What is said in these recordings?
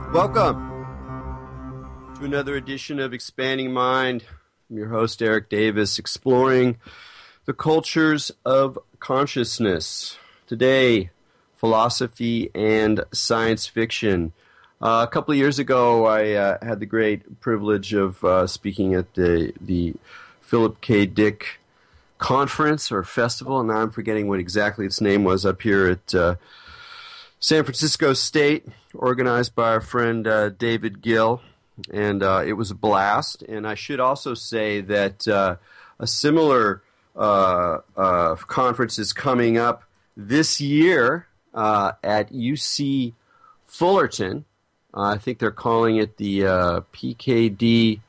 Welcome to another edition of Expanding Mind. I'm your host, Eric Davis, exploring the cultures of consciousness. Today, philosophy and science fiction. A couple of years ago, I had the great privilege of speaking at the Philip K. Dick conference or festival, and now I'm forgetting what exactly its name was, up here at San Francisco State, organized by our friend David Gill, and it was a blast. And I should also say that a similar conference is coming up this year at UC Fullerton. I think they're calling it the PKD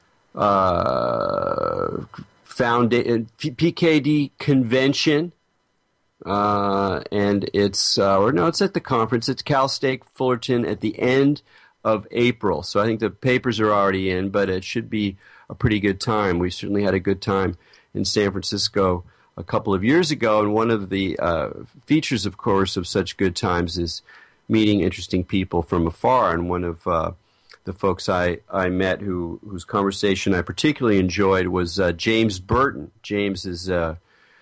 PKD Convention. And it's at the conference. It's Cal State Fullerton at the end of April. So I think the papers are already in, but it should be a pretty good time. We certainly had a good time in San Francisco a couple of years ago, and one of the features, of course, of such good times is meeting interesting people from afar. And one of the folks I met whose conversation I particularly enjoyed was James Burton. James is a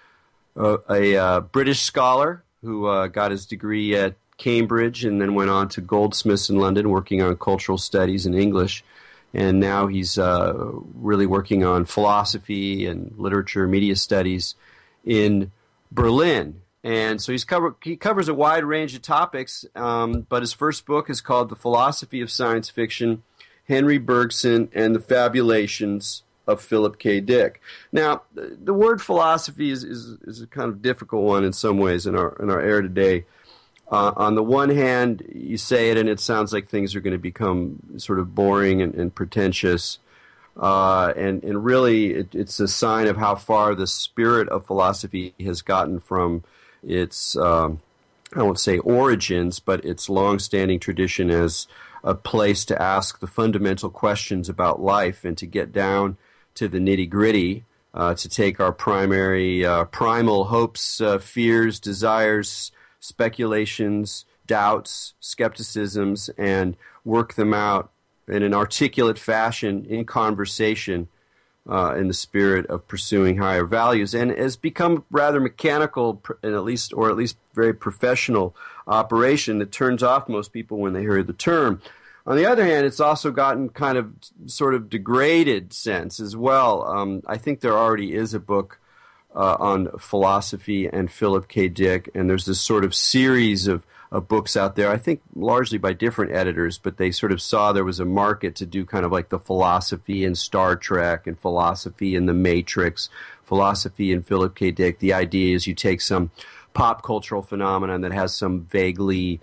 British scholar who got his degree at Cambridge and then went on to Goldsmiths in London, working on cultural studies and English. And now he's really working on philosophy and literature, media studies in Berlin. And so he covers a wide range of topics, but his first book is called The Philosophy of Science Fiction, Henry Bergson and the Fabulations of Philip K. Dick. Now, the word philosophy is a kind of difficult one in some ways in our era today. On the one hand, you say it and it sounds like things are going to become sort of boring and pretentious. And really, it's a sign of how far the spirit of philosophy has gotten from its, I won't say origins, but its long-standing tradition as a place to ask the fundamental questions about life and to get down to the nitty-gritty, to take our primal hopes, fears, desires, speculations, doubts, skepticisms, and work them out in an articulate fashion in conversation in the spirit of pursuing higher values, and has become rather mechanical and at least very professional operation that turns off most people when they hear the term. On the other hand, it's also gotten kind of sort of degraded sense as well. I think there already is a book on philosophy and Philip K. Dick, and there's this sort of series of books out there, I think largely by different editors, but they sort of saw there was a market to do kind of like the philosophy in Star Trek and philosophy in The Matrix, philosophy in Philip K. Dick. The idea is you take some pop cultural phenomenon that has some vaguely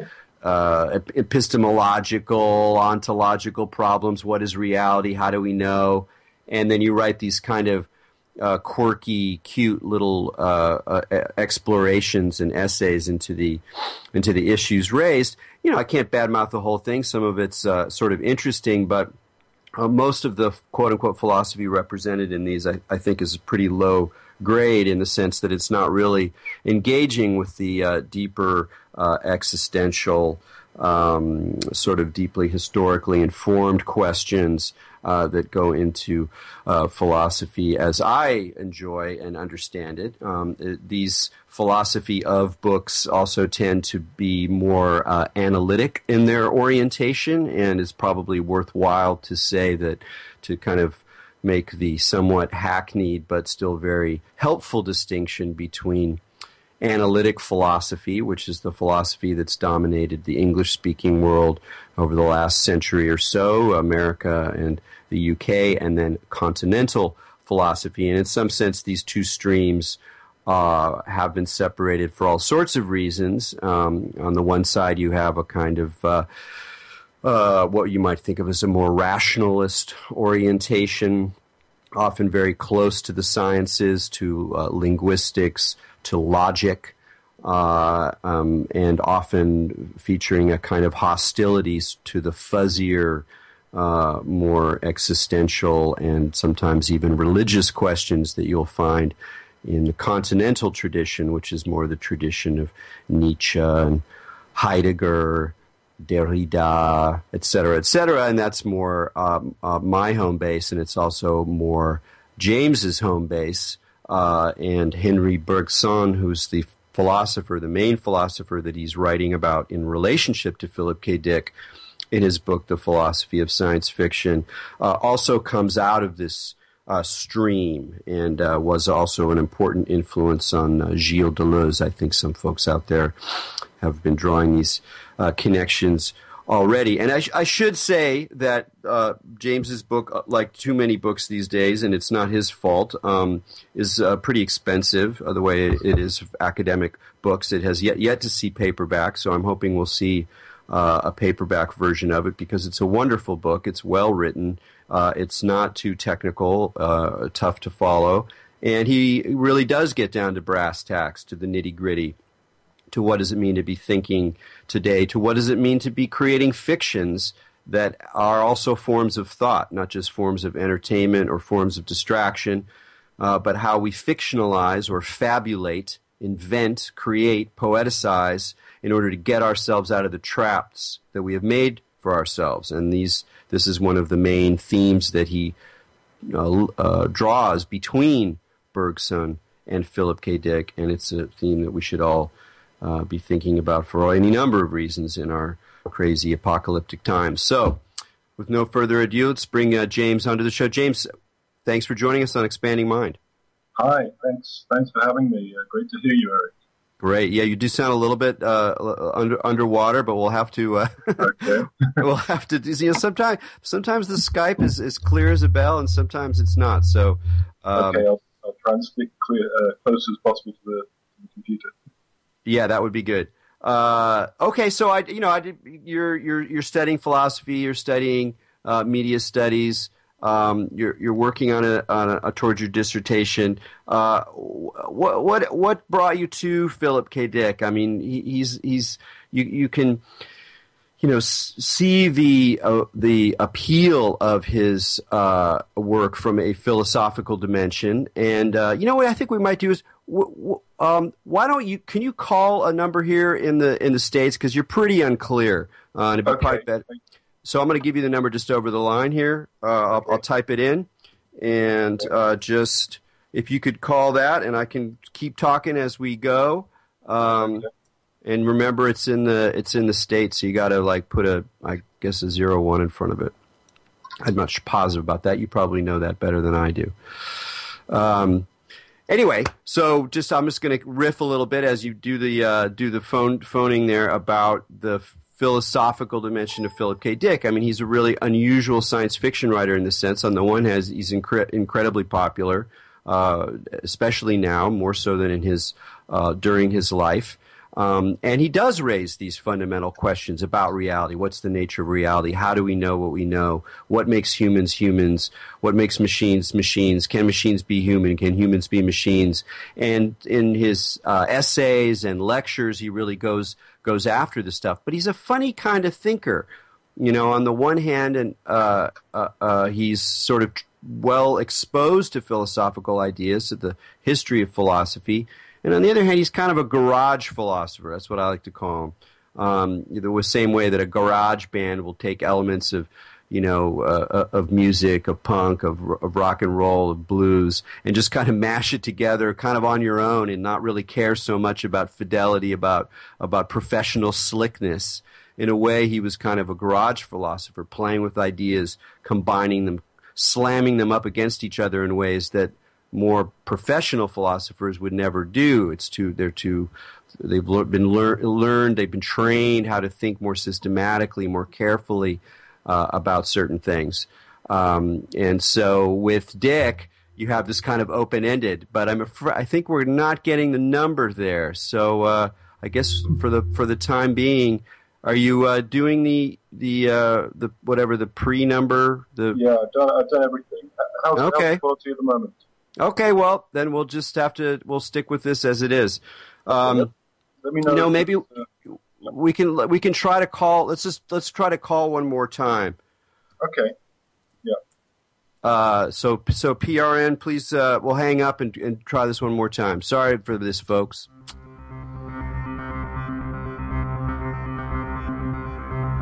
epistemological, ontological problems. What is reality? How do we know? And then you write these kind of quirky, cute little explorations and essays into the issues raised. You know, I can't badmouth the whole thing. Some of it's sort of interesting, but most of the quote-unquote philosophy represented in these, I think, is pretty low grade in the sense that it's not really engaging with the deeper existential, sort of deeply historically informed questions that go into philosophy as I enjoy and understand it. These philosophy of books also tend to be more analytic in their orientation, and it's probably worthwhile to say that to kind of make the somewhat hackneyed but still very helpful distinction between analytic philosophy, which is the philosophy that's dominated the English-speaking world over the last century or so, America and the UK, and then continental philosophy. And in some sense, these two streams have been separated for all sorts of reasons. On the one side, you have a kind of what you might think of as a more rationalist orientation, often very close to the sciences, to linguistics, to logic, and often featuring a kind of hostilities to the fuzzier, more existential and sometimes even religious questions that you'll find in the continental tradition, which is more the tradition of Nietzsche and Heidegger, Derrida, et cetera, and that's more my home base, and it's also more James's home base, and Henri Bergson, who's the philosopher, the main philosopher that he's writing about in relationship to Philip K. Dick in his book, The Philosophy of Science Fiction, also comes out of this stream and was also an important influence on Gilles Deleuze. I think some folks out there have been drawing these connections already. And I should say that James's book, like too many books these days, and it's not his fault, is pretty expensive the way it is of academic books. It has yet to see paperback, so I'm hoping we'll see a paperback version of it because it's a wonderful book. It's well written. It's not too technical, tough to follow. And he really does get down to brass tacks, to the nitty-gritty, to what does it mean to be thinking today, to what does it mean to be creating fictions that are also forms of thought, not just forms of entertainment or forms of distraction, but how we fictionalize or fabulate, invent, create, poeticize in order to get ourselves out of the traps that we have made for ourselves. And this is one of the main themes that he draws between Bergson and Philip K. Dick, and it's a theme that we should all be thinking about for any number of reasons in our crazy apocalyptic times. So, with no further ado, let's bring James onto the show. James, thanks for joining us on Expanding Mind. Hi, thanks for having me. Great to hear you, Eric. Great. Yeah, you do sound a little bit underwater, but we'll have to. Okay. We'll have to. Sometimes the Skype is as clear as a bell, and sometimes it's not. So. Okay, I'll try and stick close as possible to the computer. Yeah, that would be good. Okay, so you're studying philosophy. You're studying media studies. You're working on towards your dissertation. What brought you to Philip K. Dick? I mean, you can see the appeal of his work from a philosophical dimension. And what I think we might do is. Why don't you? Can you call a number here in the States, because you're pretty unclear? And it'd be probably better. So I'm going to give you the number just over the line here. I'll type it in, and just if you could call that, and I can keep talking as we go. And remember, it's in the States, so you got to put a 01 in front of it. I'm not positive about that. You probably know that better than I do. Anyway, so I'm just going to riff a little bit as you do the phoning there about the philosophical dimension of Philip K. Dick. I mean, he's a really unusual science fiction writer in the sense. On the one hand, he's incredibly popular, especially now, more so than in his during his life. And he does raise these fundamental questions about reality. What's the nature of reality? How do we know what we know? What makes humans humans? What makes machines machines? Can machines be human? Can humans be machines? And in his essays and lectures, he really goes after this stuff. But he's a funny kind of thinker. On the one hand, and he's sort of well exposed to philosophical ideas, to the history of philosophy. And on the other hand, he's kind of a garage philosopher. That's what I like to call him. The same way that a garage band will take elements of, of music, of punk, of rock and roll, of blues, and just kind of mash it together kind of on your own and not really care so much about fidelity, about professional slickness. In a way, he was kind of a garage philosopher, playing with ideas, combining them, slamming them up against each other in ways that more professional philosophers would never do. They've been trained how to think more systematically, more carefully about certain things. And so with Dick, you have this kind of open-ended, but I think we're not getting the number there. So I guess for the time being, are you doing the whatever the pre-number? Yeah, I've done everything. How's the quality at the moment? Okay, well, then we'll just we'll stick with this as it is. Let me know. Maybe we can try to call. Let's try to call one more time. Okay. Yeah. So PRN, please. We'll hang up and try this one more time. Sorry for this, folks.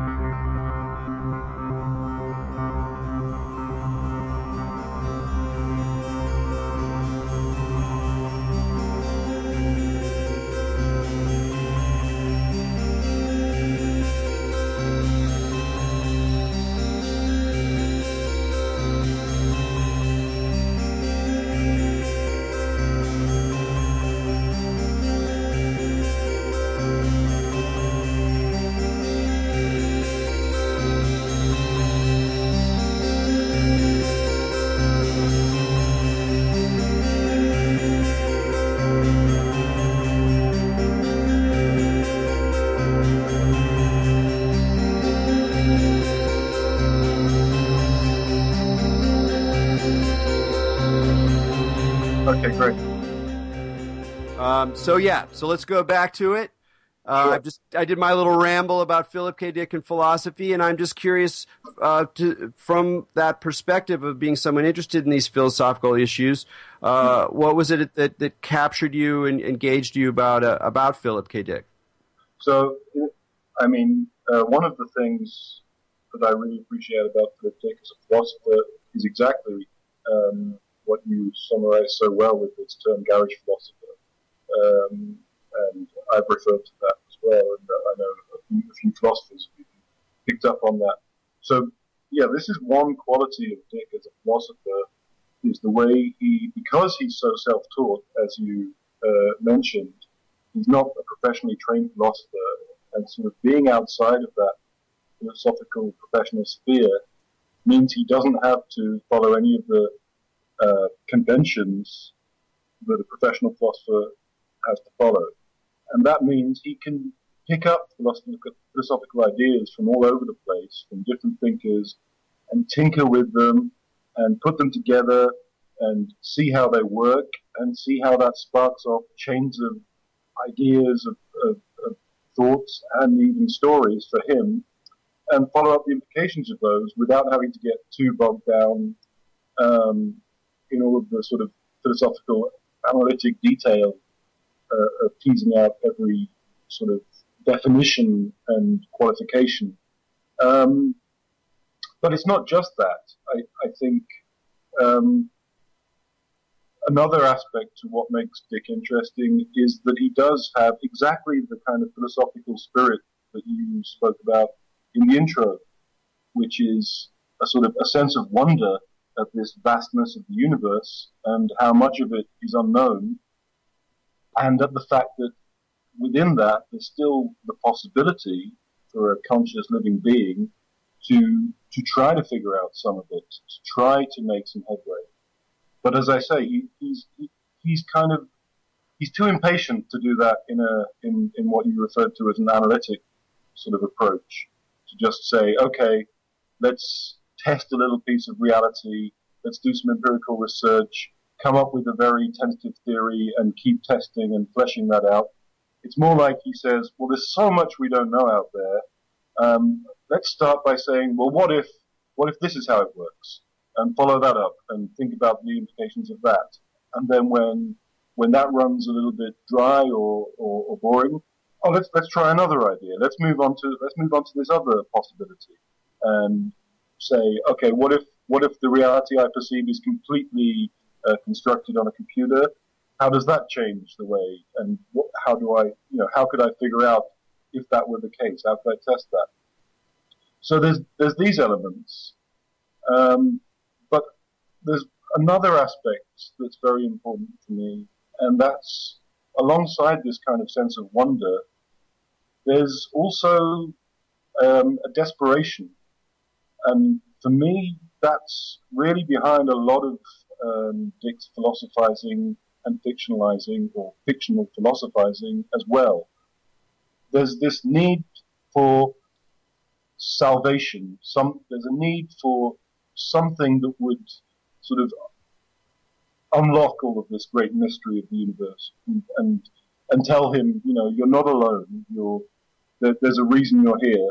So let's go back to it. Sure. I did my little ramble about Philip K. Dick and philosophy, and I'm just curious from that perspective of being someone interested in these philosophical issues, what was it that captured you and engaged you about Philip K. Dick? So, one of the things that I really appreciate about Philip Dick as a philosopher is exactly what you summarized so well with this term, garage philosopher. And I've referred to that as well, and I know a few philosophers who picked up on that. So, yeah, this is one quality of Dick as a philosopher, is the way because he's so self-taught, as you mentioned, he's not a professionally trained philosopher, and sort of being outside of that philosophical professional sphere means he doesn't have to follow any of the conventions that a professional philosopher has to follow. And that means he can pick up philosophical ideas from all over the place, from different thinkers, and tinker with them, and put them together, and see how they work, and see how that sparks off chains of ideas, of thoughts, and even stories for him, and follow up the implications of those without having to get too bogged down in all of the sort of philosophical analytic detail of teasing out every sort of definition and qualification. But it's not just that. I think another aspect to what makes Dick interesting is that he does have exactly the kind of philosophical spirit that you spoke about in the intro, which is a sort of a sense of wonder at this vastness of the universe and how much of it is unknown, and at the fact that within that there's still the possibility for a conscious living being to try to figure out some of it, to try to make some headway. But as I say, he's too impatient to do that in what you referred to as an analytic sort of approach, to just say, okay, let's test a little piece of reality, let's do some empirical research, come up with a very tentative theory and keep testing and fleshing that out. It's more like he says, well, there's so much we don't know out there. Let's start by saying, well, what if this is how it works? And follow that up and think about the implications of that. And then when that runs a little bit dry or boring, let's try another idea. Let's move on to this other possibility and say, okay, what if the reality I perceive is completely constructed on a computer? How does that change the way? And how could I figure out if that were the case? How could I test that? So there's these elements, but there's another aspect that's very important to me, and that's alongside this kind of sense of wonder, there's also a desperation. And for me, that's really behind a lot of Dick's philosophizing and fictionalizing, or fictional philosophizing as well. There's this need for salvation. There's a need for something that would sort of unlock all of this great mystery of the universe and tell him, you're not alone. There's a reason you're here.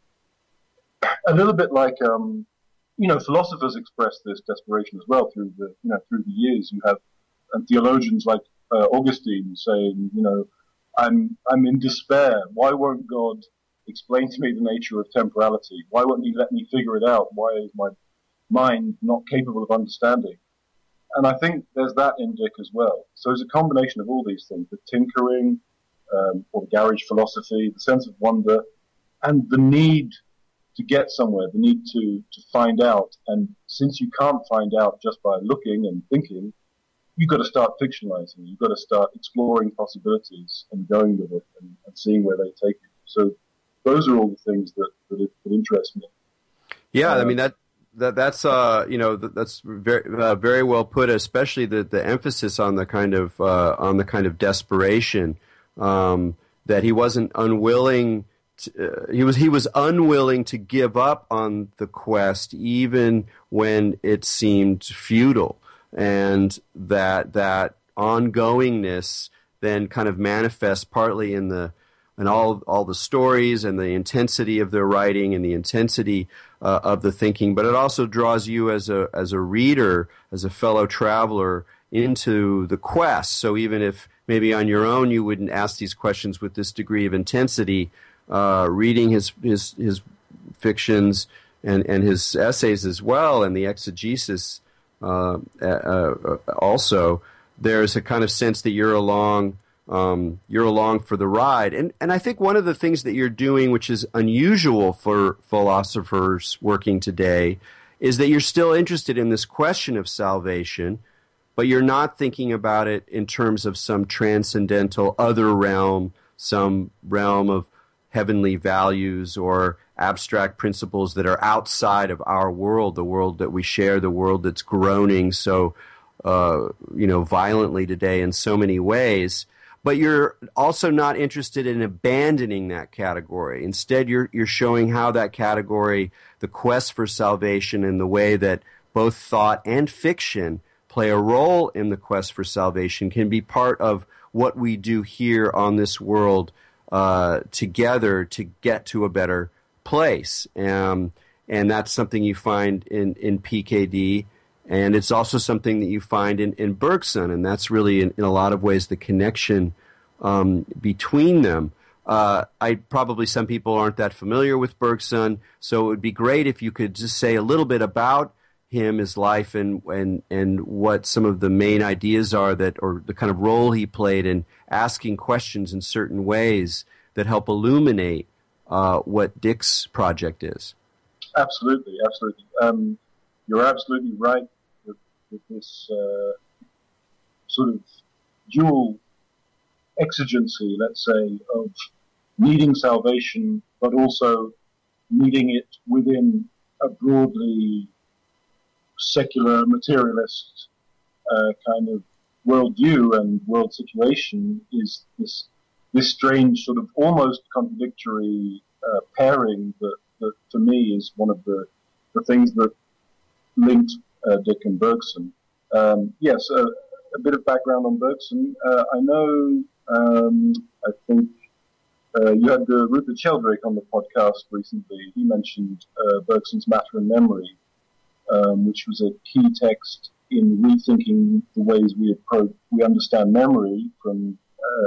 A little bit like, philosophers express this desperation as well through the years. You have theologians like Augustine saying, I'm in despair. Why won't God explain to me the nature of temporality? Why won't he let me figure it out? Why is my mind not capable of understanding? And I think there's that in Dick as well. So it's a combination of all these things, the tinkering, or the garage philosophy, the sense of wonder, and the need to get somewhere, the need to find out. And since you can't find out just by looking and thinking, you've got to start fictionalizing. You've got to start exploring possibilities and going with it and seeing where they take you. So those are all the things that interest me. Yeah, I mean that's very very well put. Especially the emphasis on the kind of desperation, that he wasn't unwilling. He was unwilling to give up on the quest even when it seemed futile, and that ongoingness then kind of manifests partly in all the stories and the intensity of their writing and the intensity of the thinking, but it also draws you as a reader, as a fellow traveler, into the quest. So even if maybe on your own you wouldn't ask these questions with this degree of intensity, reading his fictions and his essays as well, and the exegesis also, there's a kind of sense that you're along for the ride. And I think one of the things that you're doing, which is unusual for philosophers working today, is that you're still interested in this question of salvation, but you're not thinking about it in terms of some transcendental other realm, some realm of heavenly values or abstract principles that are outside of our world, the world that we share, the world that's groaning so violently today in so many ways. But you're also not interested in abandoning that category. Instead, you're showing how that category, the quest for salvation, and the way that both thought and fiction play a role in the quest for salvation, can be part of what we do here on this world together to get to a better place. And that's something you find in PKD. And it's also something that you find in Bergson, and that's really, in a lot of ways, the connection between them. Probably some people aren't that familiar with Bergson, so it would be great if you could just say a little bit about him, his life, and what some of the main ideas are or the kind of role he played in asking questions in certain ways that help illuminate what Dick's project is. Absolutely. You're absolutely right with this sort of dual exigency, let's say, of needing salvation, but also needing it within a broadly secular materialist kind of worldview and world situation, is this strange sort of almost contradictory pairing that for me is one of the things that linked Dick and Bergson. Yes, a bit of background on Bergson. I know, I think you had Rupert Sheldrake on the podcast recently. He mentioned Bergson's Matter and Memory, which was a key text in rethinking the ways we understand memory from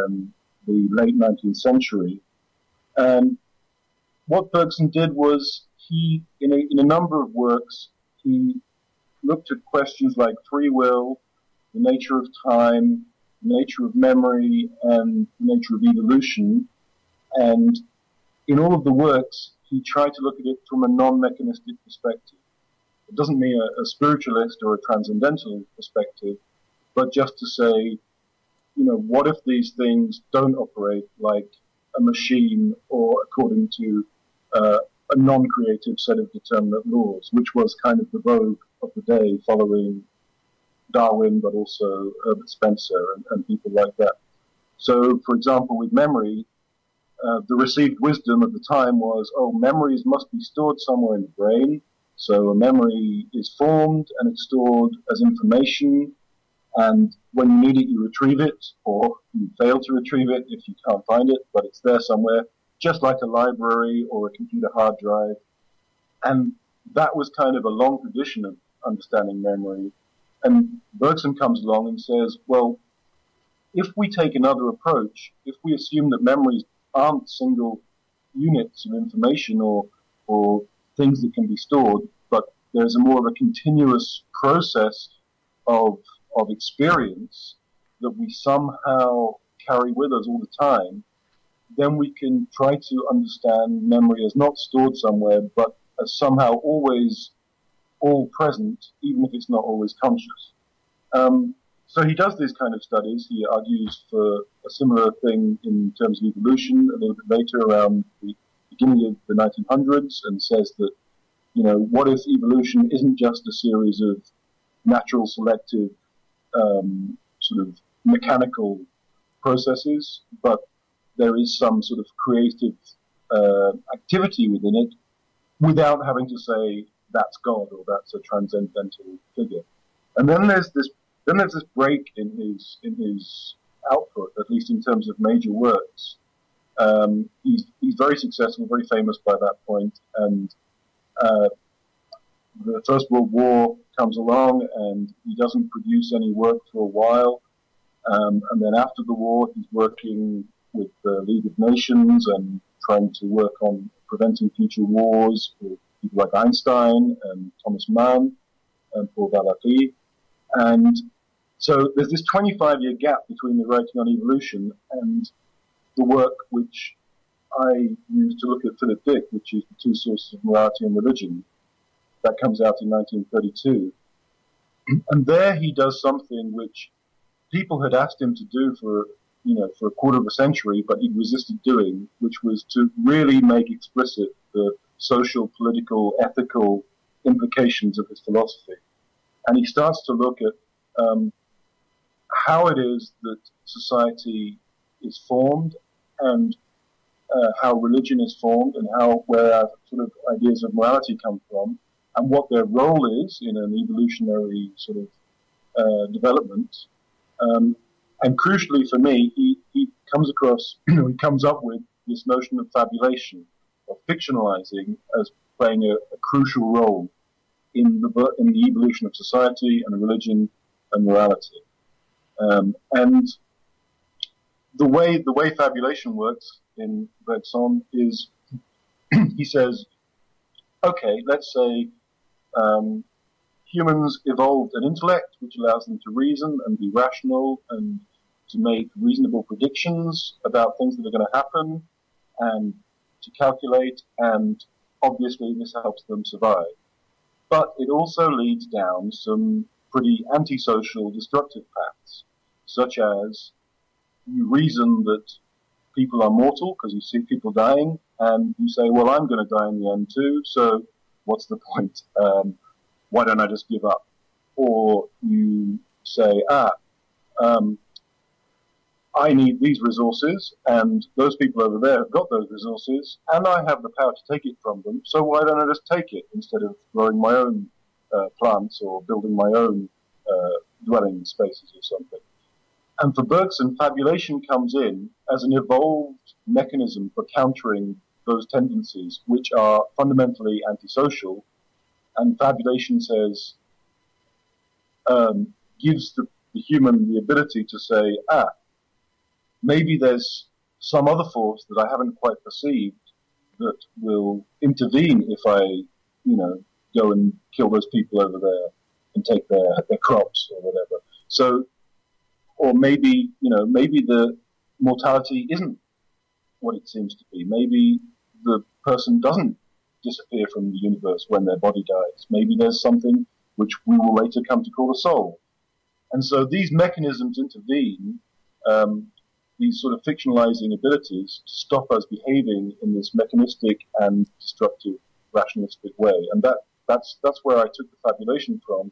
the late 19th century. And what Bergson did was he, in a number of works, he looked at questions like free will, the nature of time, the nature of memory, and the nature of evolution. And in all of the works, he tried to look at it from a non-mechanistic perspective. It doesn't mean a spiritualist or a transcendental perspective, but just to say, what if these things don't operate like a machine or according to a non-creative set of determinate laws, which was kind of the vogue of the day following Darwin, but also Herbert Spencer and people like that. So, for example, with memory, the received wisdom at the time was, memories must be stored somewhere in the brain. So a memory is formed and it's stored as information, and when you need it, you retrieve it, or you fail to retrieve it if you can't find it, but it's there somewhere, just like a library or a computer hard drive. And that was kind of a long tradition of understanding memory. And Bergson comes along and says, well, if we take another approach, if we assume that memories aren't single units of information or things that can be stored, but there's more of a continuous process of experience that we somehow carry with us all the time, then we can try to understand memory as not stored somewhere, but as somehow always all present, even if it's not always conscious. So he does these kind of studies. He argues for a similar thing in terms of evolution a little bit later, around the beginning of the 1900s, and says that, what if evolution isn't just a series of natural selective sort of mechanical processes, but there is some sort of creative activity within it, without having to say that's God or that's a transcendental figure. And then there's this break in his output, at least in terms of major works. He's very successful, very famous by that point, and the First World War comes along, and he doesn't produce any work for a while. And then after the war, he's working with the League of Nations and trying to work on preventing future wars with people like Einstein and Thomas Mann and Paul Valéry. And so there's this 25-year gap between the writing on evolution and the work which I use to look at Philip Dick, which is The Two Sources of Morality and Religion. That comes out in 1932. And there he does something which people had asked him to do for a quarter of a century, but he resisted doing, which was to really make explicit the social, political, ethical implications of his philosophy. And he starts to look at how it is that society is formed and how religion is formed and where our sort of ideas of morality come from and what their role is in an evolutionary sort of development. And crucially for me, he comes up with this notion of fabulation, of fictionalizing as playing a crucial role in the evolution of society and religion and morality. And the way fabulation works in Bergson is, he says, okay, let's say humans evolved an intellect which allows them to reason and be rational and to make reasonable predictions about things that are going to happen and to calculate, and obviously this helps them survive. But it also leads down some pretty antisocial, destructive paths, such as you reason that people are mortal because you see people dying, and you say, well, I'm going to die in the end too, so what's the point? Why don't I just give up? Or you say, I need these resources, and those people over there have got those resources, and I have the power to take it from them, so why don't I just take it instead of growing my own plants or building my own dwelling spaces or something? And for Bergson, fabulation comes in as an evolved mechanism for countering those tendencies, which are fundamentally antisocial. And fabulation says, gives the human the ability to say, maybe there's some other force that I haven't quite perceived that will intervene if I, go and kill those people over there and take their crops or whatever. So, or maybe the mortality isn't what it seems to be. Maybe the person doesn't disappear from the universe when their body dies. Maybe there's something which we will later come to call a soul. And so these mechanisms intervene, these sort of fictionalizing abilities to stop us behaving in this mechanistic and destructive rationalistic way. And that's where I took the fabulation from.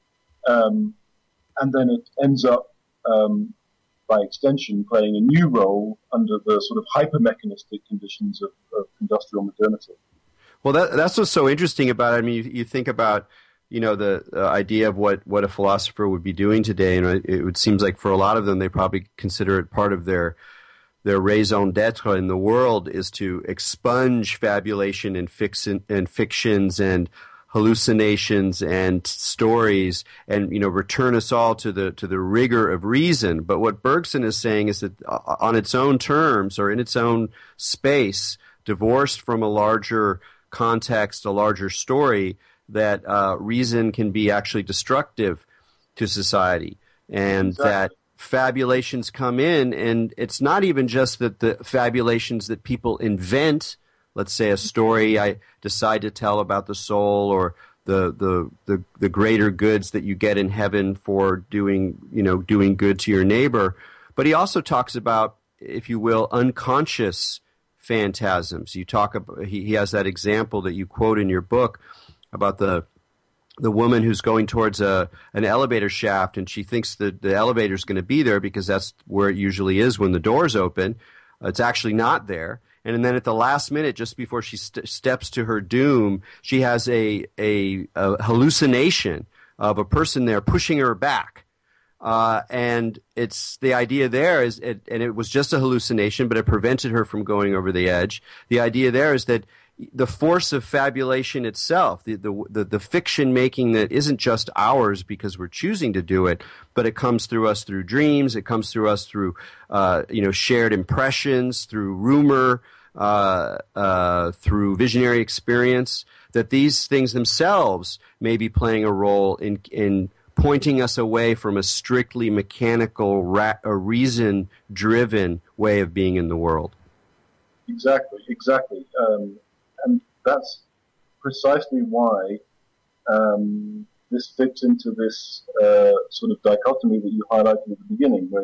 And then it ends up, by extension, playing a new role under the sort of hyper-mechanistic conditions of industrial modernity. Well, that's what's so interesting about it. I mean, you think about, the idea of what a philosopher would be doing today, and it seems like for a lot of them, they probably consider it part of their raison d'etre in the world is to expunge fabulation and fictions and hallucinations and stories, and return us all to the rigor of reason. But what Bergson is saying is that on its own terms or in its own space, divorced from a larger context, a larger story, that reason can be actually destructive to society, and exactly. That fabulations come in, and it's not even just that the fabulations that people invent. Let's say a story I decide to tell about the soul or the greater goods that you get in heaven for doing good to your neighbor. But he also talks about, if you will, unconscious phantasms. You talk about, he has that example that you quote in your book about the woman who's going towards an elevator shaft, and she thinks that the elevator's going to be there because that's where it usually is when the doors open. It's actually not there. And then at the last minute, just before she steps to her doom, she has a hallucination of a person there pushing her back. And it's the idea there is, and it was just a hallucination, but it prevented her from going over the edge. The idea there is that the force of fabulation itself, the fiction making that isn't just ours because we're choosing to do it, but it comes through us through dreams, it comes through us through shared impressions, through rumor, through visionary experience, that these things themselves may be playing a role in pointing us away from a strictly mechanical, reason-driven way of being in the world. Exactly. And that's precisely why this fits into this sort of dichotomy that you highlighted at the beginning, where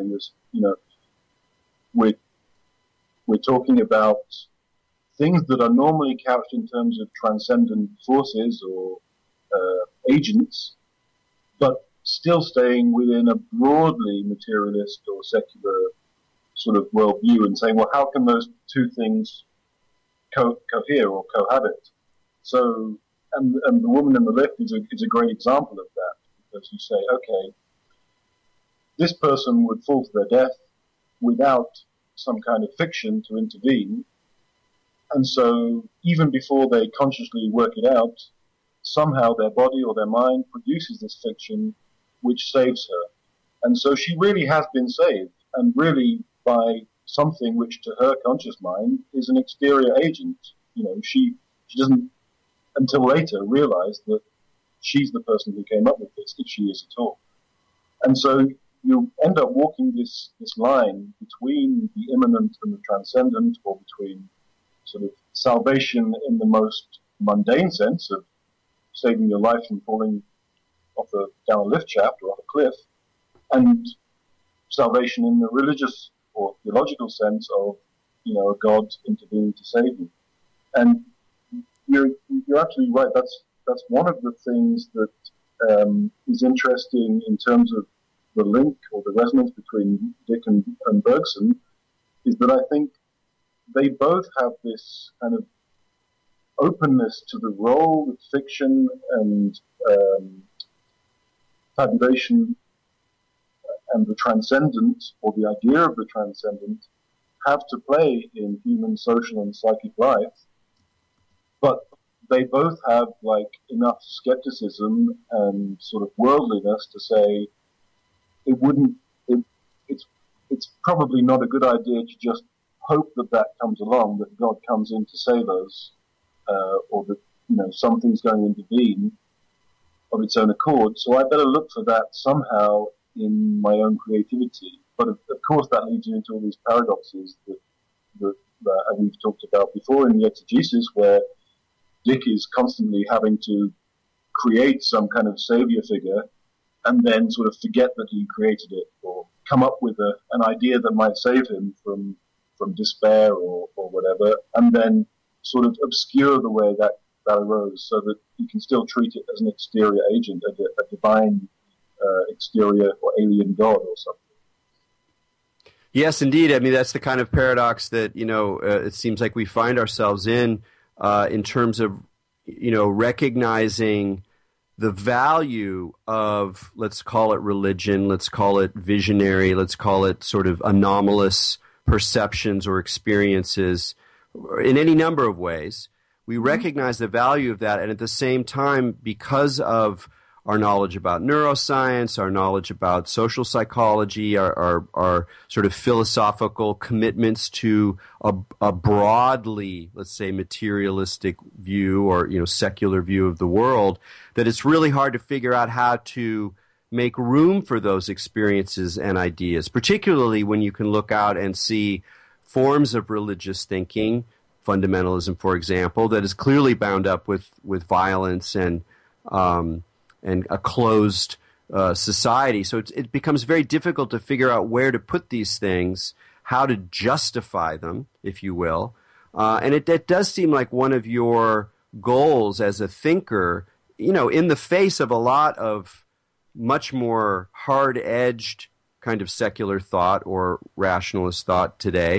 we're talking about things that are normally couched in terms of transcendent forces or agents, but still staying within a broadly materialist or secular sort of worldview, and saying, well, how can those two things cohere or cohabit? So, and the woman in the lift is a great example of that, because you say, okay, this person would fall to their death without some kind of fiction to intervene, and so even before they consciously work it out, somehow their body or their mind produces this fiction which saves her. And so she really has been saved, and really by something which to her conscious mind is an exterior agent. She doesn't until later realize that she's the person who came up with this, if she is at all. And so you end up walking this line between the immanent and the transcendent, or between sort of salvation in the most mundane sense of saving your life from falling down a lift shaft or off a cliff, and salvation in the religious or theological sense of, a God intervening to save you. And you're absolutely right. That's one of the things that is interesting in terms of the link or the resonance between Dick and Bergson, is that I think they both have this kind of openness to the role that fiction and fabulation and the transcendent, or the idea of the transcendent, have to play in human social and psychic life, but they both have enough skepticism and sort of worldliness to say it's probably not a good idea to just hope that comes along, that God comes in to save us, or that something's going to intervene of its own accord. So I better look for that somehow in my own creativity. But of course, that leads you into all these paradoxes that we've talked about before in the exegesis, where Dick is constantly having to create some kind of savior figure, and then sort of forget that he created it, or come up with an idea that might save him from despair or whatever, and then sort of obscure the way that arose, so that you can still treat it as an exterior agent, a divine exterior or alien god or something. Yes, indeed. I mean, that's the kind of paradox that, it seems like we find ourselves in terms of, recognizing the value of, let's call it religion, let's call it visionary, let's call it sort of anomalous perceptions or experiences in any number of ways. We recognize the value of that, and at the same time, because of our knowledge about neuroscience, our knowledge about social psychology, our sort of philosophical commitments to a broadly, let's say, materialistic view or, secular view of the world, that it's really hard to figure out how to make room for those experiences and ideas, particularly when you can look out and see forms of religious thinking, fundamentalism, for example, that is clearly bound up with violence and a closed society. So it becomes very difficult to figure out where to put these things, how to justify them, if you will. And it does seem like one of your goals as a thinker, in the face of a lot of much more hard-edged kind of secular thought or rationalist thought today,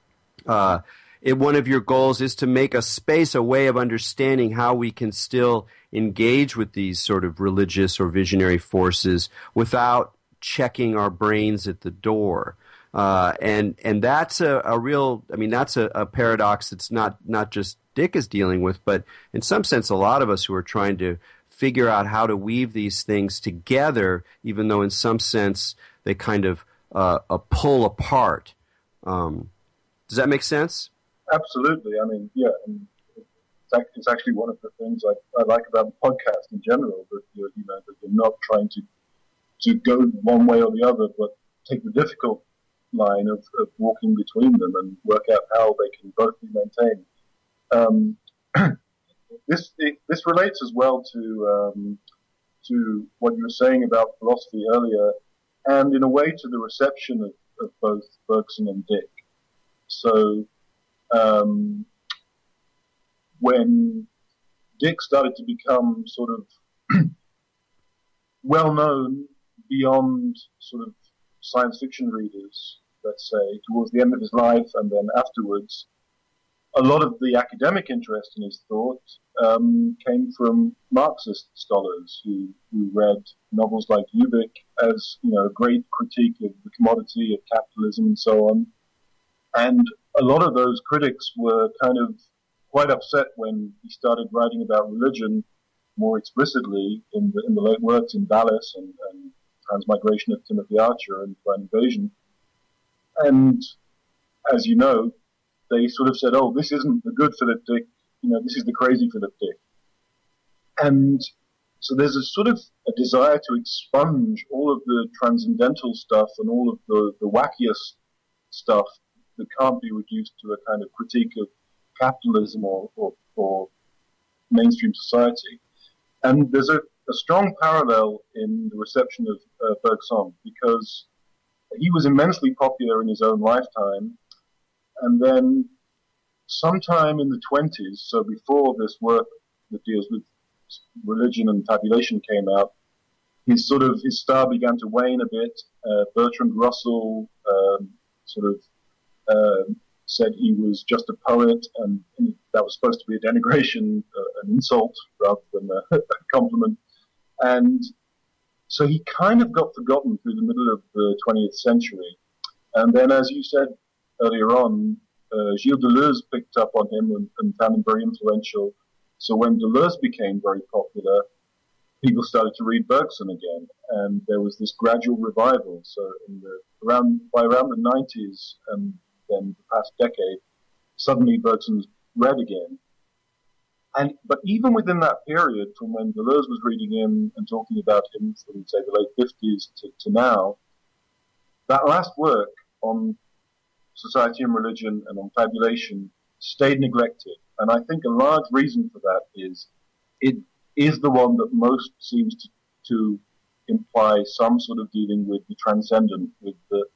one of your goals is to make a space, a way of understanding how we can still engage with these sort of religious or visionary forces without checking our brains at the door. And that's a real, I mean, that's a paradox that's not just Dick is dealing with, but in some sense, a lot of us who are trying to figure out how to weave these things together, even though in some sense they kind of pull apart. Does that make sense? Absolutely. I mean, yeah, and it's actually one of the things I like about the podcast in general, that you're not trying to go one way or the other, but take the difficult line of walking between them and work out how they can both be maintained. This relates as well to what you were saying about philosophy earlier, and in a way to the reception of both Bergson and Dick. So when Dick started to become sort of well known beyond sort of science fiction readers, let's say, towards the end of his life and then afterwards, a lot of the academic interest in his thought came from Marxist scholars who read novels like Ubik as, a great critique of the commodity of capitalism and so on. And a lot of those critics were kind of quite upset when he started writing about religion more explicitly in the late works in Valis and Transmigration of Timothy Archer and Divine Invasion. And as you know, they sort of said, oh, this isn't the good Philip Dick, this is the crazy Philip Dick. And so there's a sort of a desire to expunge all of the transcendental stuff and all of the wackiest stuff that can't be reduced to a kind of critique of capitalism or mainstream society. And there's a strong parallel in the reception of Bergson, because he was immensely popular in his own lifetime, and then sometime in the 20s, so before this work that deals with religion and tabulation came out, his star began to wane a bit. Bertrand Russell said he was just a poet, and that was supposed to be a denigration, an insult rather than a compliment. And so he kind of got forgotten through the middle of the 20th century. And then, as you said earlier on, Gilles Deleuze picked up on him and found him very influential. So when Deleuze became very popular, people started to read Bergson again, and there was this gradual revival. So by around the 90s and then the past decade, suddenly Bergson was read again. But even within that period, from when Deleuze was reading him and talking about him from, say, the late 50s to now, that last work on society and religion and on fabulation stayed neglected. And I think a large reason for that is it is the one that most seems to imply some sort of dealing with the transcendent, with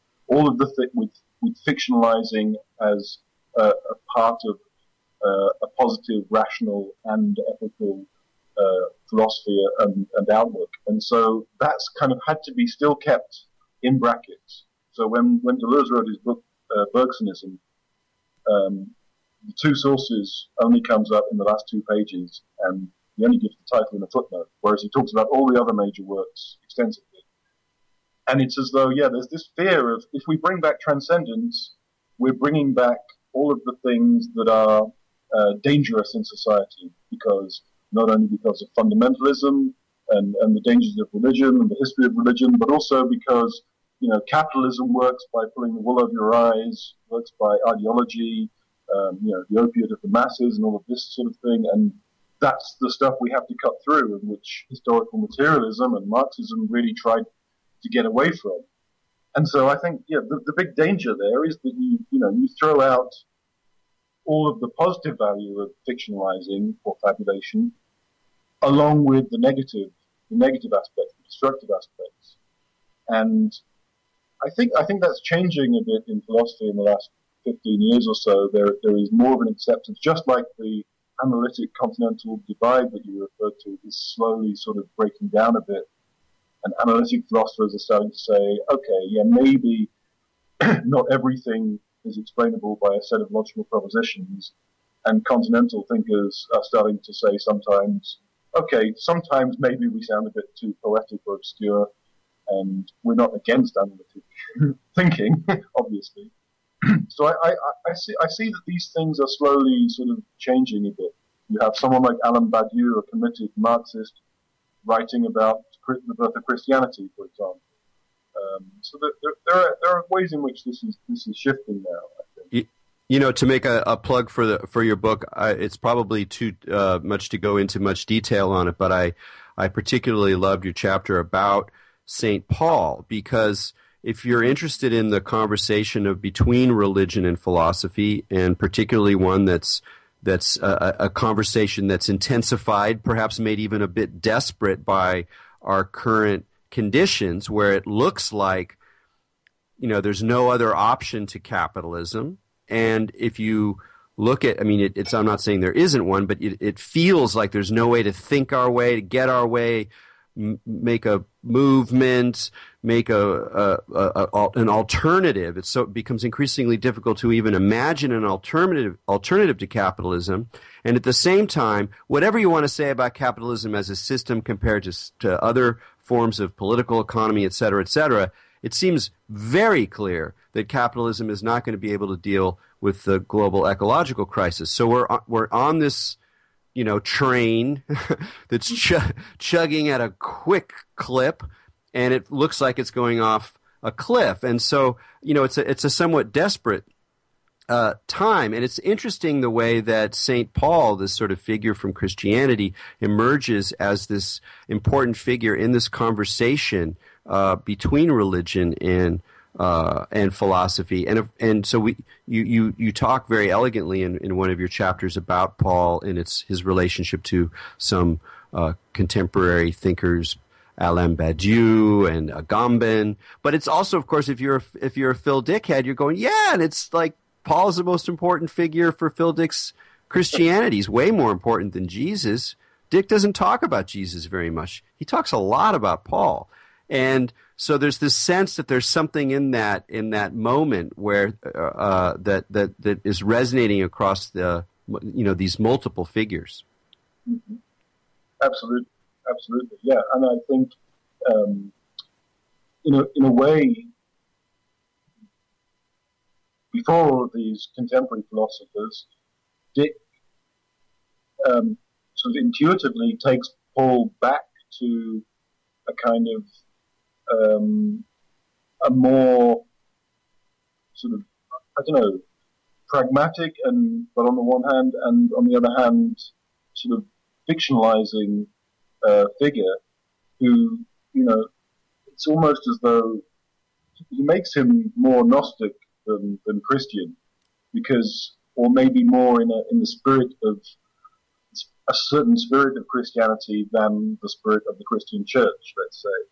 fictionalizing as a part of a positive, rational, and ethical philosophy and outlook. And so that's kind of had to be still kept in brackets. So when Deleuze wrote his book, Bergsonism, the two sources only comes up in the last 2 pages, and he only gives the title in a footnote, whereas he talks about all the other major works extensively. And it's as though, there's this fear of, if we bring back transcendence, we're bringing back all of the things that are dangerous in society, not only because of fundamentalism and the dangers of religion and the history of religion, but also because, capitalism works by pulling the wool over your eyes, works by ideology, the opiate of the masses and all of this sort of thing. And that's the stuff we have to cut through, and which historical materialism and Marxism really tried to get away from. And so I think, the big danger there is that you throw out all of the positive value of fictionalizing or fabulation, along with the negative aspects, the destructive aspects. And I think that's changing a bit in philosophy in the last 15 years or so. There is more of an acceptance, just like the analytic continental divide that you referred to is slowly sort of breaking down a bit. And analytic philosophers are starting to say, okay, maybe not everything is explainable by a set of logical propositions. And continental thinkers are starting to say sometimes, okay, sometimes maybe we sound a bit too poetic or obscure, and we're not against analytic thinking, obviously. So I see that these things are slowly sort of changing a bit. You have someone like Alain Badiou, a committed Marxist, writing about the birth of Christianity, for example. So there are ways in which this is shifting now, I think. You know, to make a plug for your book, it's probably too much to go into much detail on it, but I particularly loved your chapter about St. Paul, because if you're interested in the conversation of between religion and philosophy, and particularly one that's a conversation that's intensified, perhaps made even a bit desperate by our current conditions, where it looks like, you know, there's no other option to capitalism. And if you look at, I mean, I'm not saying there isn't one, but it feels like there's no way to think our way, to get our way, make a movement, make an alternative. It becomes increasingly difficult to even imagine an alternative to capitalism. And at the same time, whatever you want to say about capitalism as a system compared to other forms of political economy, et cetera, it seems very clear that capitalism is not going to be able to deal with the global ecological crisis. So we're on this, you know, train that's chugging at a quick clip, and it looks like it's going off a cliff. And so, you know, it's a somewhat desperate time. And it's interesting the way that St. Paul, this sort of figure from Christianity, emerges as this important figure in this conversation between religion and philosophy, and so you talk very elegantly in one of your chapters about Paul and his relationship to some contemporary thinkers, Alain Badiou and Agamben. But it's also, of course, if you're a Phil Dick head, you're going, yeah, and it's like Paul is the most important figure for Phil Dick's Christianity. He's way more important than Jesus. Dick doesn't talk about Jesus very much. He talks a lot about Paul. And so there's this sense that there's something in that moment where that is resonating across these multiple figures. Mm-hmm. Absolutely, yeah. And I think in a way, before all of these contemporary philosophers, Dick sort of intuitively takes Paul back to a kind of a more sort of, I don't know, pragmatic but on the one hand, and on the other hand, sort of fictionalizing figure who, you know, it's almost as though he makes him more Gnostic than Christian, or maybe more in the spirit of a certain spirit of Christianity than the spirit of the Christian Church, let's say.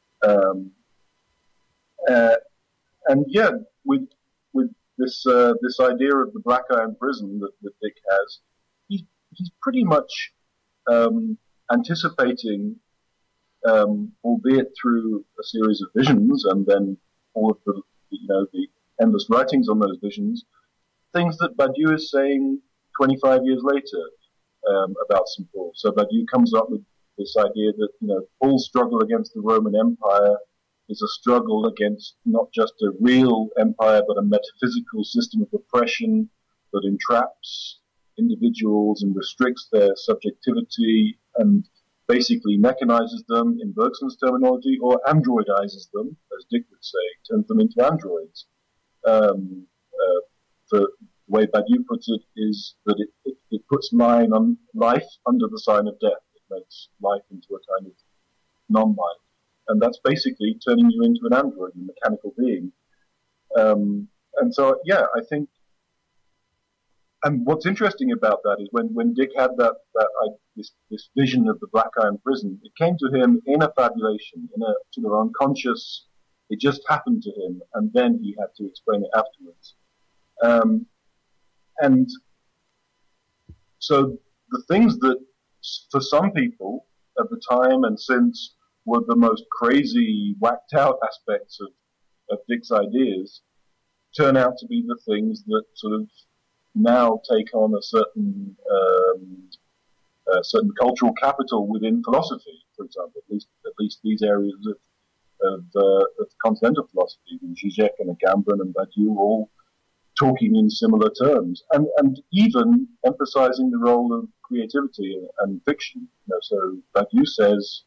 And yeah, with this idea of the Black Iron Prison that Dick has, he's pretty much anticipating, albeit through a series of visions and then all of the endless writings on those visions, things that Badiou is saying 25 years later about St. Paul. So Badiou comes up with this idea that, you know, Paul's struggle against the Roman Empire is a struggle against not just a real empire, but a metaphysical system of oppression that entraps individuals and restricts their subjectivity and basically mechanizes them, in Bergson's terminology, or androidizes them, as Dick would say, turns them into androids. The way Badiou puts it is that it puts life under the sign of death. Makes life into a kind of non-life. And that's basically turning you into an android, a mechanical being. And so, yeah, I think, and what's interesting about that is when Dick had this vision of the Black Iron Prison, it came to him in a fabulation, in a sort of unconscious, it just happened to him, and then he had to explain it afterwards. And so the things that, for some people at the time and since, were the most crazy, whacked out aspects of Dick's ideas, turn out to be the things that sort of now take on a certain cultural capital within philosophy, for example, at least these areas of continental philosophy. Zizek and Agamben and Badiou all talking in similar terms, and even emphasizing the role of creativity and fiction. So Badiou says,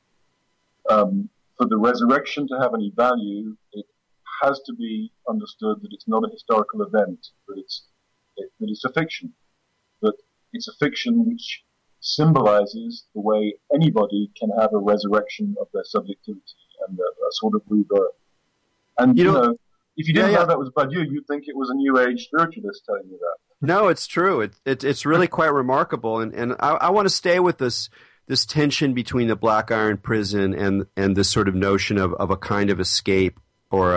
for the resurrection to have any value, it has to be understood that it's not a historical event, that it's a fiction, that it's a fiction which symbolizes the way anybody can have a resurrection of their subjectivity and a sort of rebirth. And, if you didn't know that was Badiou, you'd think it was a New Age spiritualist telling you that. No, it's true. It's really quite remarkable. And I want to stay with this tension between the Black Iron Prison and this sort of notion of a kind of escape or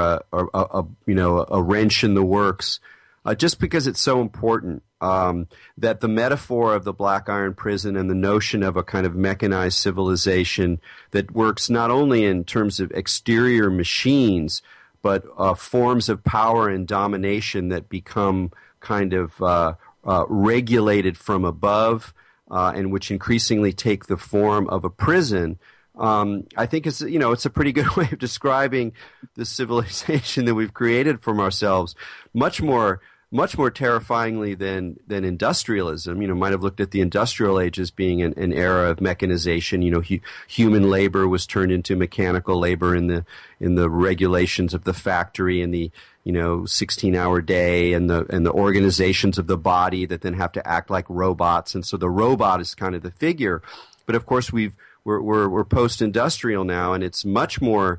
a wrench in the works, just because it's so important. That the metaphor of the Black Iron Prison and the notion of a kind of mechanized civilization that works not only in terms of exterior machines, but forms of power and domination that become kind of regulated from above, and which increasingly take the form of a prison. I think it's a pretty good way of describing the civilization that we've created from ourselves. Much more terrifyingly than industrialism. Might have looked at the industrial age as being an era of mechanization. Human labor was turned into mechanical labor in the regulations of the factory and the 16-hour day and the organizations of the body that then have to act like robots. And so the robot is kind of the figure. But of course we're post-industrial now, and it's much more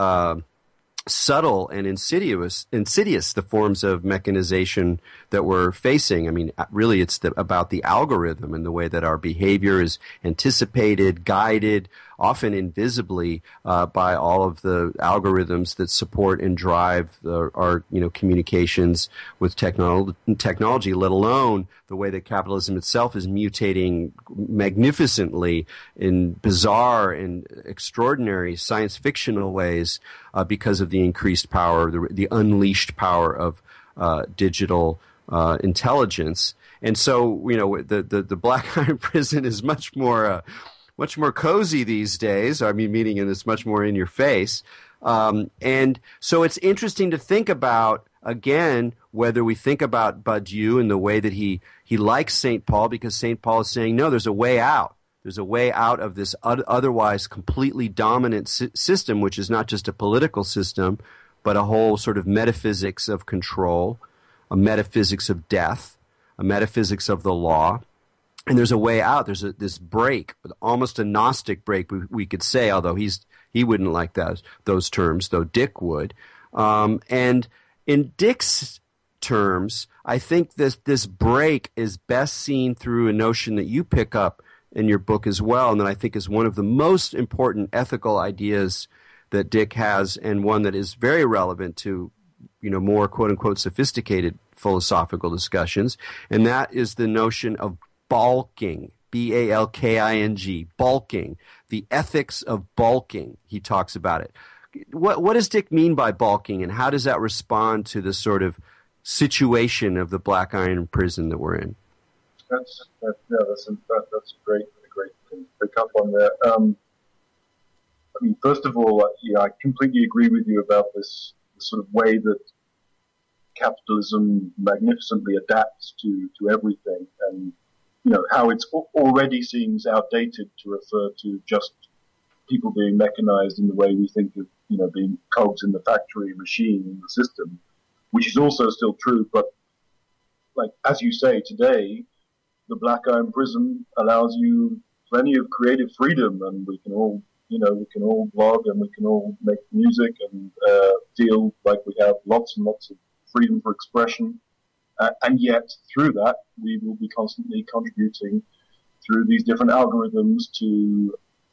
subtle and insidious, the forms of mechanization that we're facing. I mean, really, it's about the algorithm and the way that our behavior is anticipated, guided, often invisibly by all of the algorithms that support and drive our communications with technology, let alone the way that capitalism itself is mutating magnificently in bizarre and extraordinary science fictional ways because of the increased power, the unleashed power of digital intelligence. And so, the Black Iron Prison is much more cozy these days. I mean, meaning it's much more in your face. And so it's interesting to think about, again, whether we think about Badiou and the way that he likes St. Paul, because St. Paul is saying, no, there's a way out. There's a way out of this otherwise completely dominant system, which is not just a political system, but a whole sort of metaphysics of control, a metaphysics of death, a metaphysics of the law. And there's a way out. There's this break, almost a Gnostic break, we could say, although he wouldn't like those terms, though Dick would. And in Dick's terms, I think this break is best seen through a notion that you pick up in your book as well, and that I think is one of the most important ethical ideas that Dick has, and one that is very relevant to more quote-unquote sophisticated philosophical discussions, and that is the notion of balking, B-A-L-K-I-N-G, balking, the ethics of balking. He talks about it. What does Dick mean by balking, and how does that respond to the sort of situation of the Black Iron Prison that we're in? That's a great thing to pick up on there. I mean, first of all, I completely agree with you about this sort of way that capitalism magnificently adapts to everything, and how it already seems outdated to refer to just people being mechanized in the way we think of being cogs in the factory, machine in the system, which is also still true. But like as you say, today the Black Iron Prison allows you plenty of creative freedom, and we can all blog, and we can all make music and feel like we have lots and lots of freedom for expression. And yet, through that, we will be constantly contributing through these different algorithms to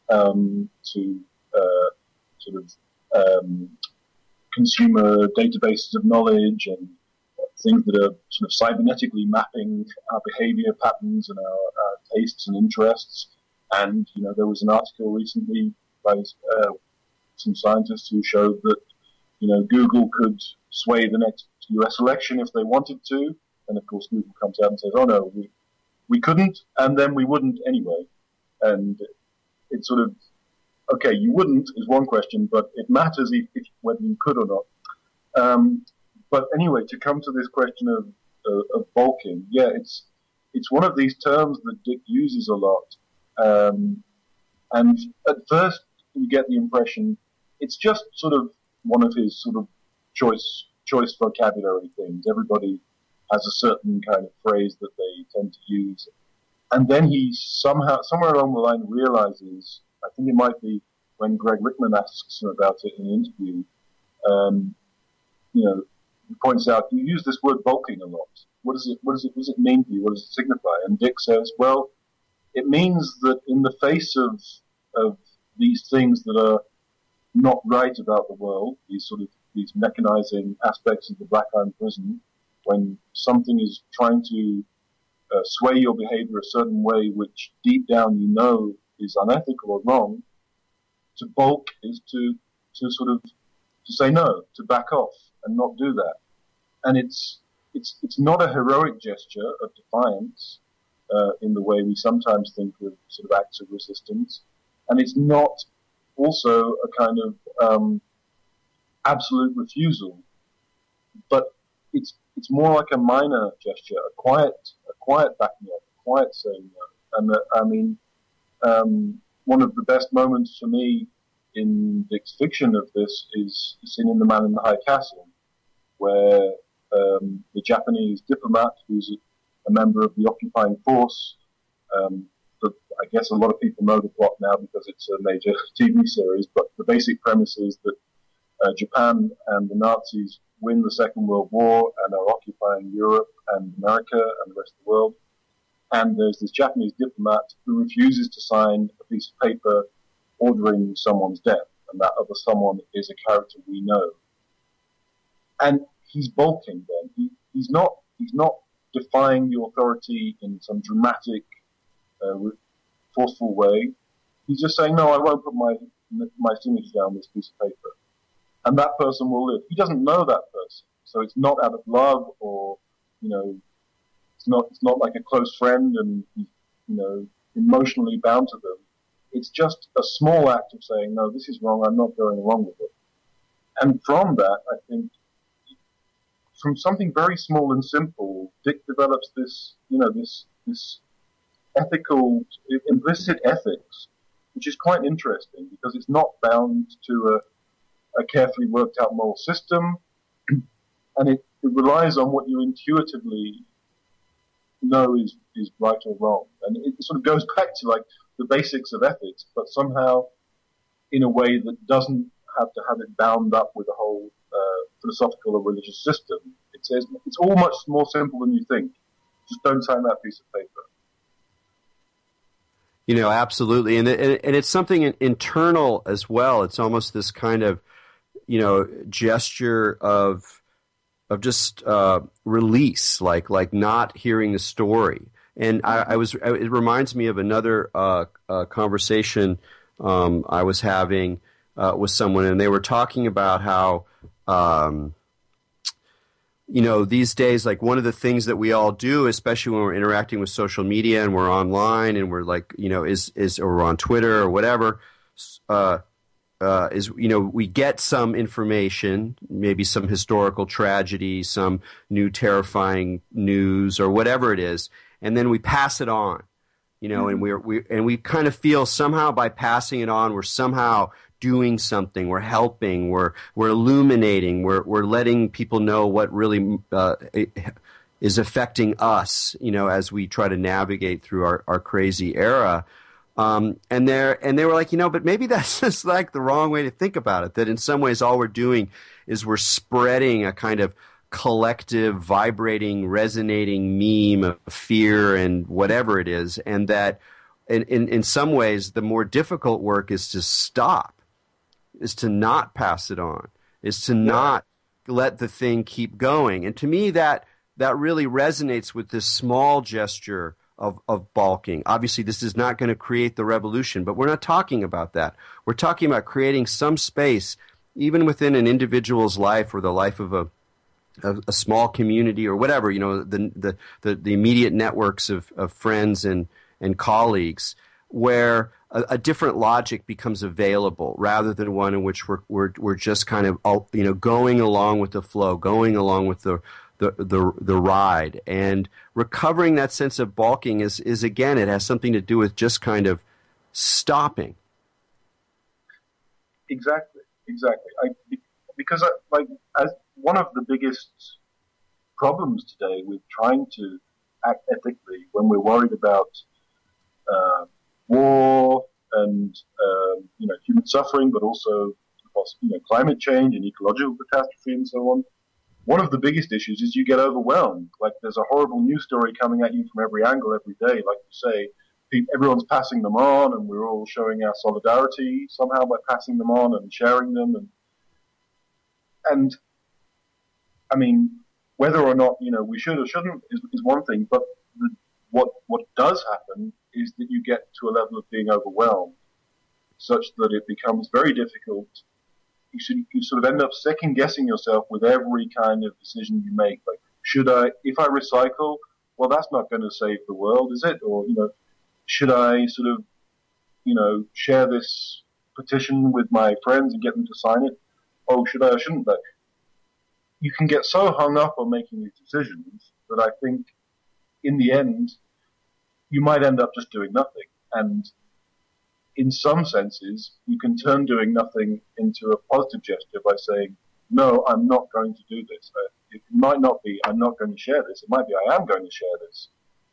consumer databases of knowledge and things that are sort of cybernetically mapping our behavior patterns and our tastes and interests. And there was an article recently by some scientists who showed that Google could sway the next US election if they wanted to, and of course Google comes out and says, oh no, we couldn't, and then we wouldn't anyway. And it sort of okay, you wouldn't is one question, but it matters if whether you could or not. But anyway, to come to this question of bulking, yeah, it's one of these terms that Dick uses a lot, and at first you get the impression it's just sort of one of his sort of choice vocabulary things. Everybody has a certain kind of phrase that they tend to use, and then he somehow, somewhere along the line, realizes. I think it might be when Greg Rickman asks him about it in an interview. He points out, you use this word bulking a lot. What does it mean to you? What does it signify? And Dick says, well, it means that in the face of these things that are not right about the world, these mechanizing aspects of the Black Iron Prison, when something is trying to sway your behavior a certain way, which deep down you know is unethical or wrong, to bulk is to say no, to back off and not do that. And it's not a heroic gesture of defiance in the way we sometimes think of sort of acts of resistance, and it's not also a kind of absolute refusal, but it's more like a minor gesture, a quiet backing up, a quiet saying no. And one of the best moments for me in Dick's fiction of this is the scene in The Man in the High Castle, where the Japanese diplomat, who's a member of the occupying force, I guess a lot of people know the plot now because it's a major TV series, but the basic premise is that Japan and the Nazis win the Second World War and are occupying Europe and America and the rest of the world. And there's this Japanese diplomat who refuses to sign a piece of paper ordering someone's death, and that other someone is a character we know. And he's bulking then. He's not defying the authority in some dramatic, forceful way. He's just saying, no, I won't put my signature down on this piece of paper. And that person will live. He doesn't know that person. So it's not out of love or, it's not like a close friend and, emotionally bound to them. It's just a small act of saying, no, this is wrong, I'm not going along with it. And from that, I think, from something very small and simple, Dick develops this, this ethical, implicit ethics, which is quite interesting because it's not bound to a carefully worked out moral system, and it relies on what you intuitively know is right or wrong. And it sort of goes back to like the basics of ethics, but somehow in a way that doesn't have to have it bound up with a whole philosophical or religious system. It says it's all much more simple than you think. Just don't sign that piece of paper. Absolutely, and it's something internal as well. It's almost this kind of, gesture of just release, like not hearing the story. And it reminds me of another conversation I was having with someone, and they were talking about how, these days, like one of the things that we all do, especially when we're interacting with social media and we're online and we're like, or we're on Twitter or whatever, we get some information, maybe some historical tragedy, some new terrifying news or whatever it is, and then we pass it on, and we kind of feel somehow by passing it on, we're somehow doing something, we're helping, we're illuminating, we're letting people know what really is affecting us, as we try to navigate through our crazy era. And they were like, but maybe that's just like the wrong way to think about it, that in some ways all we're doing is we're spreading a kind of collective, vibrating, resonating meme of fear and whatever it is, and that in some ways the more difficult work is to stop, is to not pass it on, is to not let the thing keep going. And to me that really resonates with this small gesture of balking. Obviously, this is not going to create the revolution, but we're not talking about that. We're talking about creating some space, even within an individual's life or the life of a small community or whatever, the immediate networks of friends and colleagues, where a different logic becomes available rather than one in which we're just kind of going along with the flow, going along with the ride, and recovering that sense of balking is again, it has something to do with just kind of stopping. Exactly. Because as one of the biggest problems today with trying to act ethically when we're worried about war and human suffering, but also climate change and ecological catastrophe and so on. One of the biggest issues is you get overwhelmed. Like there's a horrible news story coming at you from every angle every day. Like you say, everyone's passing them on, and we're all showing our solidarity somehow by passing them on and sharing them. And I mean, whether or not we should or shouldn't is one thing, but what does happen is that you get to a level of being overwhelmed, such that it becomes very difficult. You sort of end up second guessing yourself with every kind of decision you make. Like, if I recycle? Well, that's not going to save the world, is it? Or should I sort of share this petition with my friends and get them to sign it? Oh, should I or shouldn't I? You can get so hung up on making these decisions that I think in the end you might end up just doing nothing. And in some senses, you can turn doing nothing into a positive gesture by saying, no, I'm not going to do this. It might not be, I'm not going to share this. It might be, I am going to share this.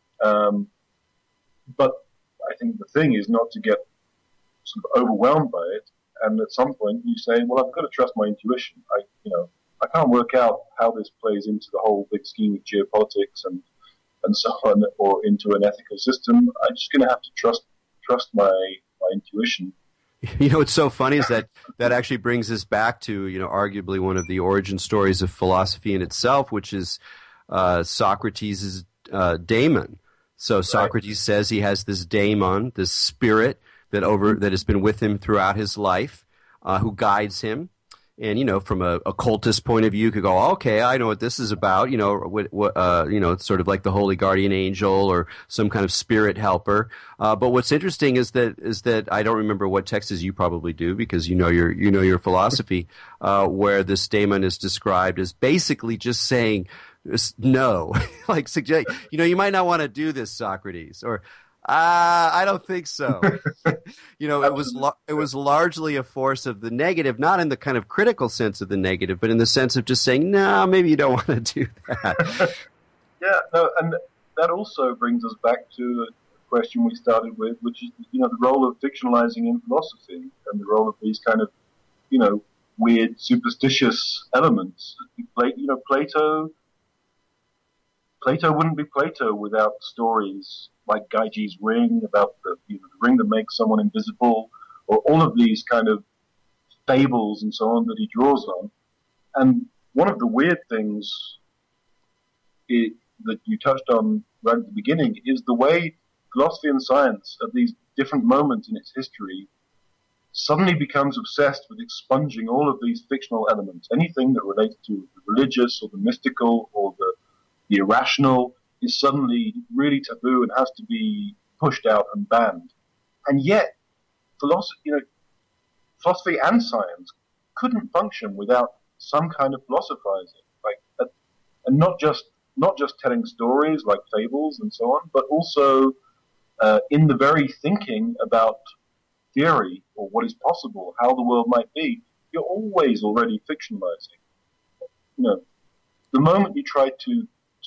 But I think the thing is not to get sort of overwhelmed by it. And at some point you say, well, I've got to trust my intuition. I can't work out how this plays into the whole big scheme of geopolitics and so on, or into an ethical system. I'm just going to have to trust my intuition. What's so funny is that actually brings us back to, arguably one of the origin stories of philosophy in itself, which is Socrates' daemon. So Socrates says he has this daemon, this spirit that has been with him throughout his life, who guides him. And, from a occultist point of view, you could go, okay, I know what this is about. It's sort of like the holy guardian angel or some kind of spirit helper. But what's interesting is that I don't remember what texts you probably do because you know your philosophy, where this daemon is described as basically just saying no, like suggest, you might not want to do this, Socrates, or I don't think so. It was largely a force of the negative, not in the kind of critical sense of the negative, but in the sense of just saying, no, maybe you don't want to do that. Yeah, no, and that also brings us back to a question we started with, which is, the role of fictionalizing in philosophy and the role of these kind of, weird superstitious elements. Plato wouldn't be Plato without stories like Gyges' ring, about the ring that makes someone invisible, or all of these kind of fables and so on that he draws on. And one of the weird things that you touched on right at the beginning is the way philosophy and science at these different moments in its history suddenly becomes obsessed with expunging all of these fictional elements. Anything that relates to the religious or the mystical or the irrational is suddenly really taboo and has to be pushed out and banned. And yet, philosophy and science couldn't function without some kind of philosophizing, and not just telling stories like fables and so on, but also in the very thinking about theory or what is possible, how the world might be. You're always already fictionalizing. The moment you try to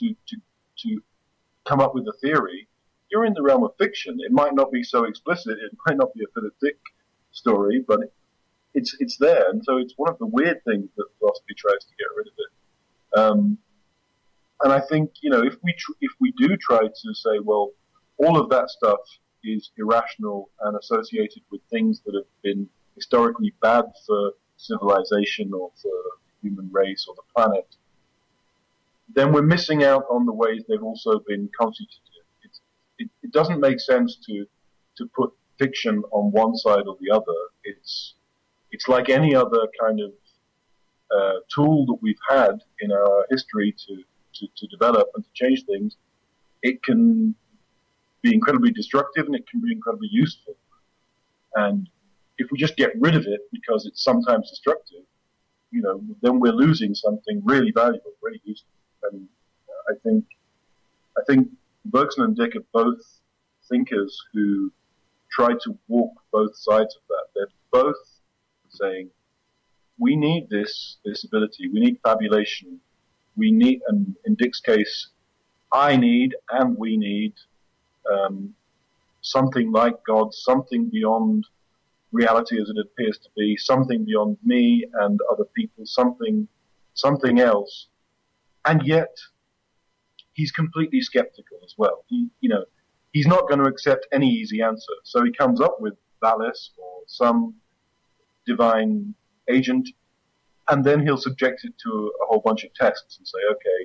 come up with a theory, you're in the realm of fiction. It might not be so explicit. It might not be a Philip Dick story, but it's there. And so it's one of the weird things that philosophy tries to get rid of it. And I think, if we do try to say, well, all of that stuff is irrational and associated with things that have been historically bad for civilization or for the human race or the planet, then we're missing out on the ways they've also been constituted. It doesn't make sense to put fiction on one side or the other. It's like any other kind of tool that we've had in our history to develop and to change things. It can be incredibly destructive and it can be incredibly useful. And if we just get rid of it because it's sometimes destructive, then we're losing something really valuable, really useful. And I think Bergson and Dick are both thinkers who try to walk both sides of that. They're both saying, we need this ability, we need fabulation, we need, and in Dick's case, I need and we need something like God, something beyond reality as it appears to be, something beyond me and other people, something else. And yet, he's completely skeptical as well. He's not going to accept any easy answer. So he comes up with Valis or some divine agent, and then he'll subject it to a whole bunch of tests and say, okay.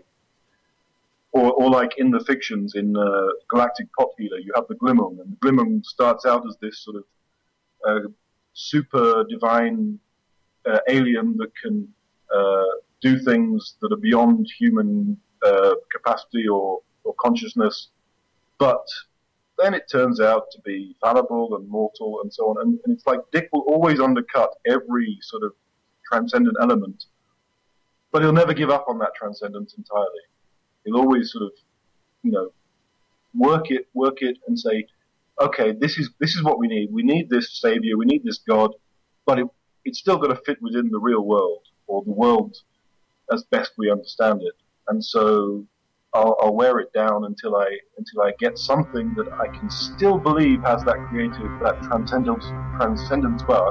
Or like in the fictions, in Galactic Pot Healer, you have the Glimmung, and the Glimmung starts out as this sort of super divine alien that can do things that are beyond human capacity or consciousness, but then it turns out to be fallible and mortal and so on. And it's like Dick will always undercut every sort of transcendent element, but he'll never give up on that transcendence entirely. He'll always sort of, work it and say, okay, this is what we need. We need this savior, we need this God, but it's still got to fit within the real world, or the world as best we understand it. And so I'll wear it down until I get something that I can still believe has that creative, that transcendent spark,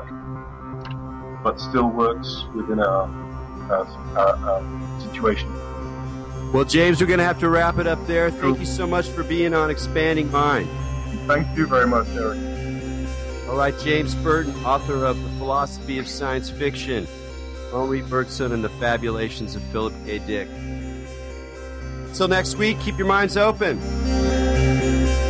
but still works within our situation. Well, James, we're going to have to wrap it up there. Thank you so much for being on Expanding Mind. Thank you very much, Eric. All right, James Burton, author of The Philosophy of Science Fiction, Henri Bergson and the Fabulations of Philip K. Dick. Till next week, keep your minds open.